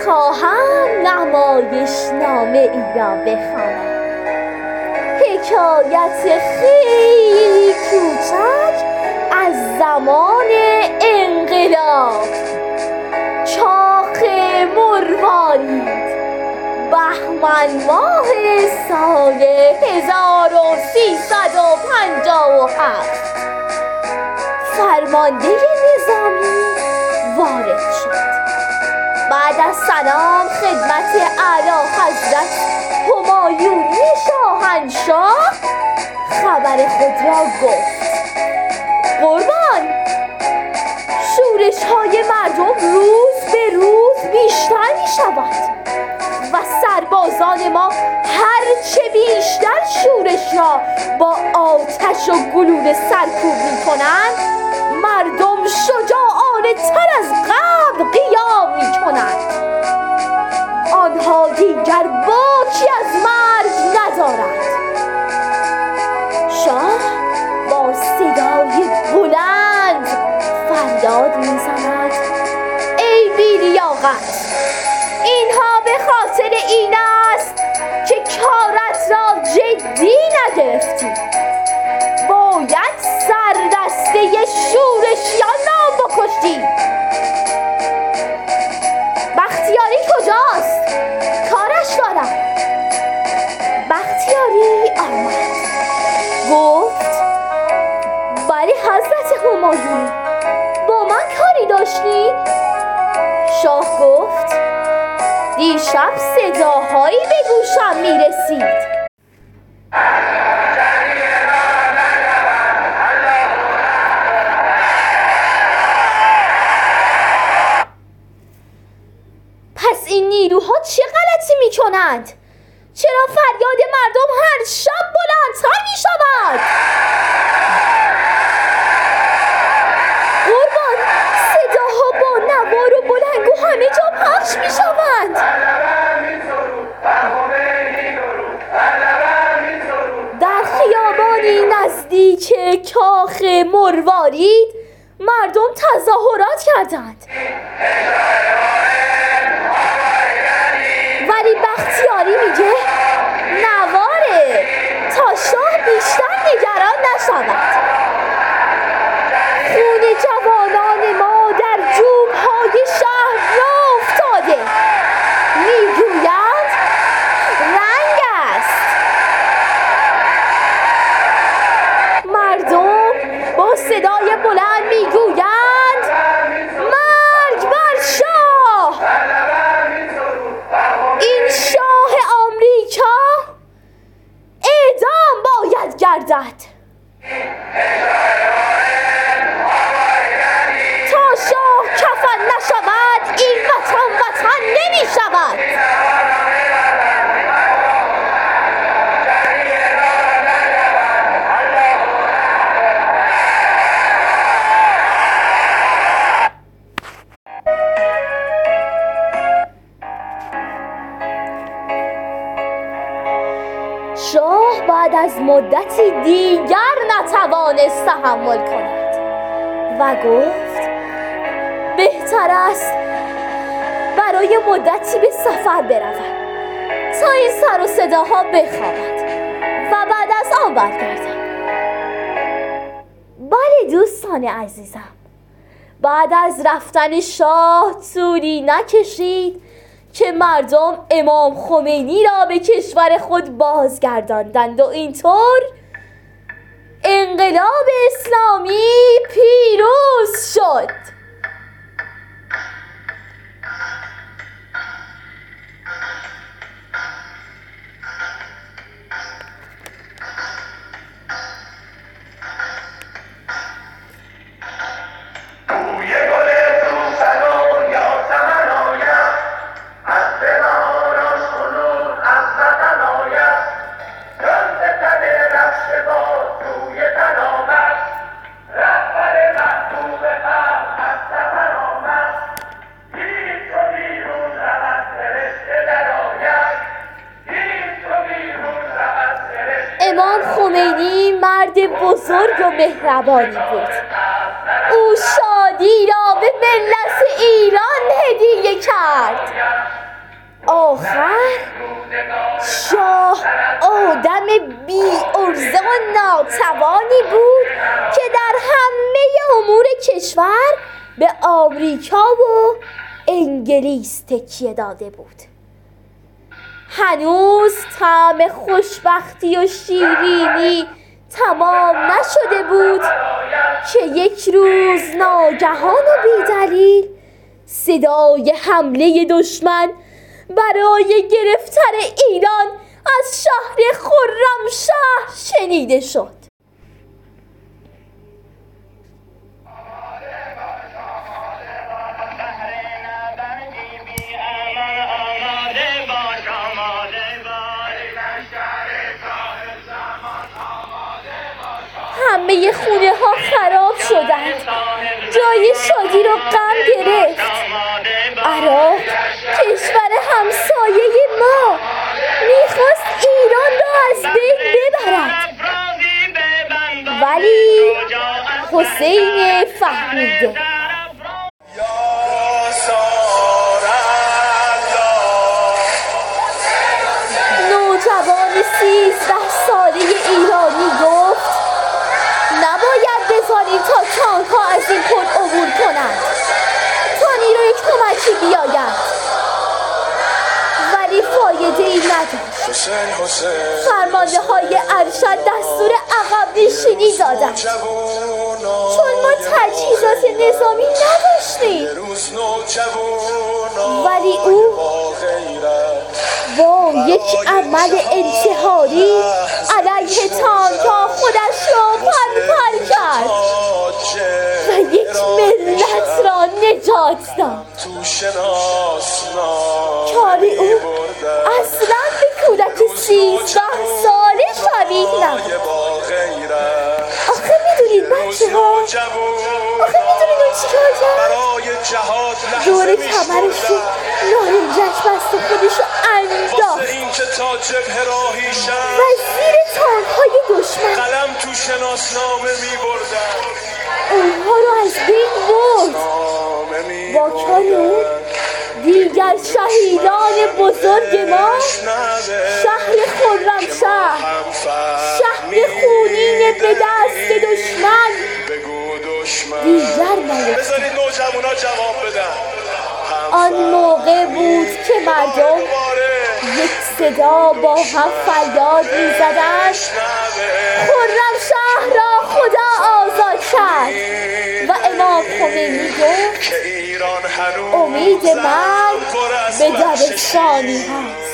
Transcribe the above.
خواهم نمایشنامه ای را بخوانم. حکایت خیلی کوچک از زمان انقلاب. چاخ مروارید، بهمن ماه سال 1357 فرمانده نظامی وارد شد. بعد از سلام خدمت اعلی حضرت همایونی شاهنشاه خبر خود را گفت. قربان، شورش های مردم روز به روز بیشتر می شود و سربازان ما هرچه بیشتر شورش را با آتش و گلوله سرکوب می کنند، مردم شجاعانه تر از قبل قیام می کنند. آنها دیگر باکی از مرگ ندارند. شاه با صدای بلند فریاد می زند: ای بی لیاقت، اینها به خاطر این است که کارت را جدی نگرفتی. باید سردسته شورشیان را بکشی. بختیاری کجاست؟ کارش دارم. بختیاری آمد. گفت: بله حضرت همایون، با من کاری داشتید؟ شاه گفت: دیشب صداهایی به گوشم میرسید. پس این نیروها چه غلطی میکنند؟ چرا فریاد مردم هر شب بلندتر میشود؟ قربان، صداها با نوار و بلنگو همه جا پخش میشوند. در خیابانی نزدیک کاخ مروارید مردم تظاهرات کردند، ولی بختیاری میگه نواره تا شاه بیشتر نگران نشود. خون جوانان ما در جوبهای شهر را افتاده. میگویند رنگ است. مردم با صدای بلند میگویند مرگ بر شاه. این شاه آمریکا اعدام باید گردد. تا شاه کفن نشود این وطن وطن نمی شود. شاه بعد از مدتی دیگر نتوانست تحمل کند و گفت بهتر است برای مدتی به سفر بروم تا این سر و صداها بخوابد و بعد از آن برگردم. بله دوستان عزیزم، بعد از رفتن شاه طولی نکشید که مردم امام خمینی را به کشور خود بازگرداندند و اینطور انقلاب اسلامی پیروز شد. امام خمینی مرد بزرگ و مهربانی بود. او شادی را به ملت ایران هدیه کرد. آخر شاه آدم بی عرضه و ناتوانی بود که در همه امور کشور به آمریکا و انگلیس تکیه داده بود. هنوز طعم خوشبختی و شیرینی تمام نشده بود که یک روز ناگهان و بی‌دلیل صدای حمله دشمن برای گرفتن ایران از شهر خرمشهر شنیده شد. همه خونه ها خراب شدند، جای شادی رو غم گرفت. عراق کشور همسایه ما میخواست ایران را از بین ببرد، ولی حسین فهمیده نوجوان 13 ساله ایرانی گفت نباید بذاریم تا تانک ها از این پل عبور کنند تا نیروی کمکی بیاید، ولی فایده ای نداشت. فرمانده های ارشد دستور عقب نشینی دادند چون ما تجهیزات نظامی نداشتیم، ولی او با یک عمل انتحاری علیه تانک‌ها خودش را پرپر کرد و یک ملت را نجات داد. کار او اصلا به کودک 13 ساله شبیه نبود. آخه میدونید بچه ها، آخه میدونید اون چی کار کرد؟ دور کمرش رو نارنجک بست و خودش رو انداخت و زیر تانک‌های دشمن اونها رو از بین برد. با کار اون دیگر شهیدان بزرگ ما شهر خرمشهر، شهر خونین به دست دشمن دیگر نیفتاد. آن موقع بود که مردم یک صدا با هم فریاد می‌زدند خرمشهر را خدا آزاد کرد و امام خمینی گفت امید من به دبستانی هست.